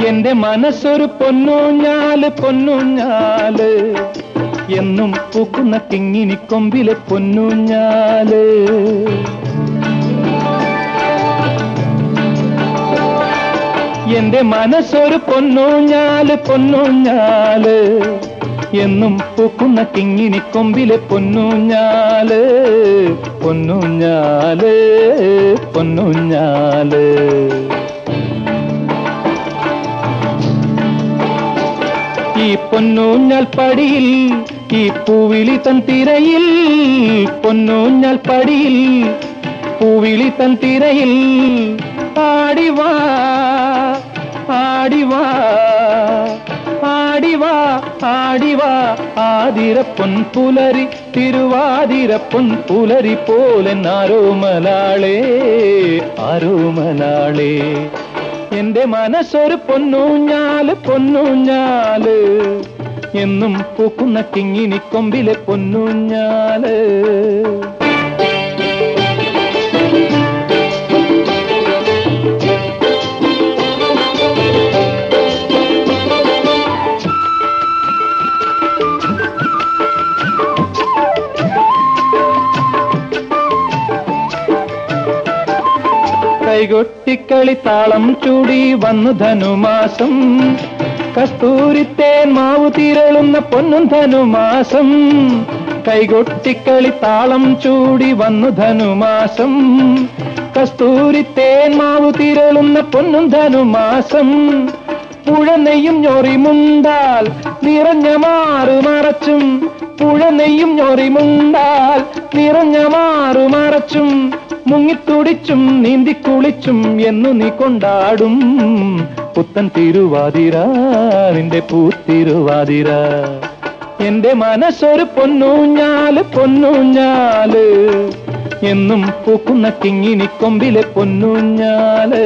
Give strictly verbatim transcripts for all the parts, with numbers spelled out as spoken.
എന്റെ മനസ്സൊരു പൊന്നൂഞ്ഞാല് പൊന്നൂഞ്ഞാല് എന്നും പൂക്കുന്ന കിങ്ങിണിക്കൊമ്പിലെ പൊന്നൂഞ്ഞാല്. എന്റെ മനസ്സൊരു പൊന്നൂഞ്ഞാല് പൊന്നൂഞ്ഞാല് എന്നും പൂക്കുന്ന കിങ്ങിണിക്കൊമ്പിലെ പൊന്നൂഞ്ഞാല് പൊന്നൂഞ്ഞാല് പൊന്നൂഞ്ഞാല്. ഈ പൊന്നൂഞ്ഞാൽ പടിയിൽ ഈ പൂവിളി തൻ തിരയിൽ പൊന്നൂഞ്ഞാൽ പടിയിൽ പൂവിളി തൻ തിരയിൽ ആടിവാ ആടിവാ ആടിവാ ആടിവാ ആതിരപ്പൊൻ പുലരി തിരുവാതിരപ്പൊൻ പുലരി പോലെ ആരോമലാളേ ആരോമലാളേ. എന്റെ മനസ്സൊരു പൊന്നൂഞ്ഞാല് പൊന്നൂഞ്ഞാല് എന്നും പൂക്കുന്ന കിങ്ങിണിക്കൊമ്പിലെ പൊന്നൂഞ്ഞാല്. കൈകൊട്ടിക്കളി താളം ചൂടി വന്നു ധനുമാസം കസ്തൂരിത്തേൻ മാവു തിരളുന്ന പൊന്നും ധനുമാസം. കൈകൊട്ടിക്കളി താളം ചൂടി വന്നു ധനുമാസം കസ്തൂരിത്തേൻ മാവു തിരളുന്ന പൊന്നും ധനുമാസം. പുഴനെയ്യും ഞൊറിമുണ്ടാൽ നിറഞ്ഞ മാറു മറച്ചും പുഴനെയ്യും ഞൊറിമുണ്ടാൽ നിറഞ്ഞ മാറു മറച്ചും മുങ്ങിത്തുടിച്ചും നീന്തിക്കുളിച്ചും എന്നു നീ കൊണ്ടാടും പുത്തൻ തിരുവാതിര നിന്റെ പൂത്തിരുവാതിര. എന്റെ മനസ്സൊരു പൊന്നൂഞ്ഞാല് പൊന്നൂഞ്ഞാല് എന്നും പൂക്കുന്ന കിങ്ങിണിക്കൊമ്പിലെ പൊന്നൂഞ്ഞാല്.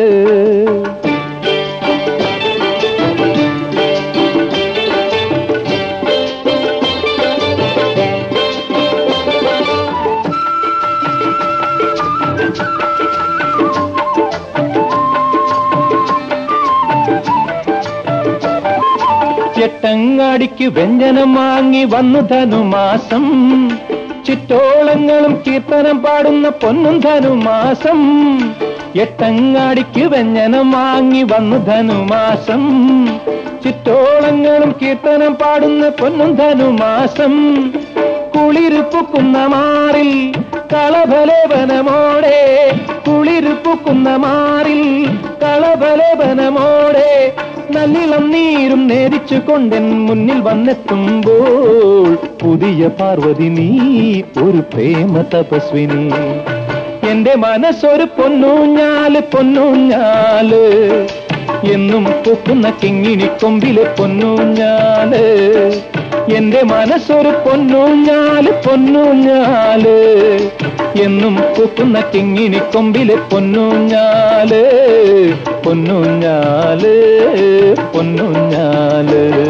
എട്ടങ്ങാടിക്ക് വ്യഞ്ജനം വാങ്ങി വന്നു ധനുമാസം ചിറ്റോളങ്ങളും കീർത്തനം പാടുന്ന പൊന്നും ധനുമാസം. എട്ടങ്ങാടിക്ക് വ്യഞ്ജനം വാങ്ങി വന്നു ധനുമാസം ചിറ്റോളങ്ങളും കീർത്തനം പാടുന്ന പൊന്നും ധനുമാസം. കുളിരുപ്പുക്കുന്ന മാറിൽ കളഭലേപനമോടെ കുളിരുപ്പുക്കുന്ന മാറിൽ കളഭലേപനമോടെ നല്ലിളം നീരും നേരിച്ചു കൊണ്ടെൻ മുന്നിൽ വന്നെത്തുമ്പോൾ പുതിയ പാർവതി നീ ഒരു പ്രേമ തപസ്വിനി. എന്റെ മനസ്സൊരു പൊന്നൂഞ്ഞാല് പൊന്നൂഞ്ഞാല് എന്നും പൂക്കുന്ന കിങ്ങിണിക്കൊമ്പിലെ പൊന്നൂഞ്ഞാല്. എന്റെ മനസ്സൊരു പൊന്നൂഞ്ഞാല് പൊന്നൂഞ്ഞാല് എന്നും പൂക്കുന്ന കിങ്ങിണിക്കൊമ്പിലെ പൊന്നൂഞ്ഞാല് പൊന്നൂഞ്ഞാല് പൊന്നൂഞ്ഞാല്.